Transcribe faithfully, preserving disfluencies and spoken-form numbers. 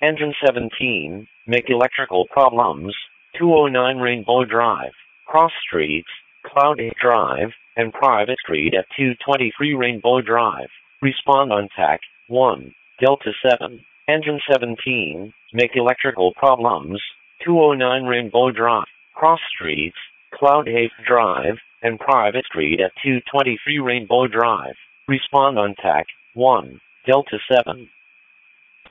Engine seventeen, make electrical problems, two oh nine Rainbow Drive, Cross Streets, Cloud eight Drive, and Private Street at two twenty-three Rainbow Drive. Respond on T A C one, Delta seven. Engine seventeen, make electrical problems, two oh nine Rainbow Drive, Cross Streets, Cloud eight Drive, and Private Street at two twenty-three Rainbow Drive. Respond on T A C one, Delta seven.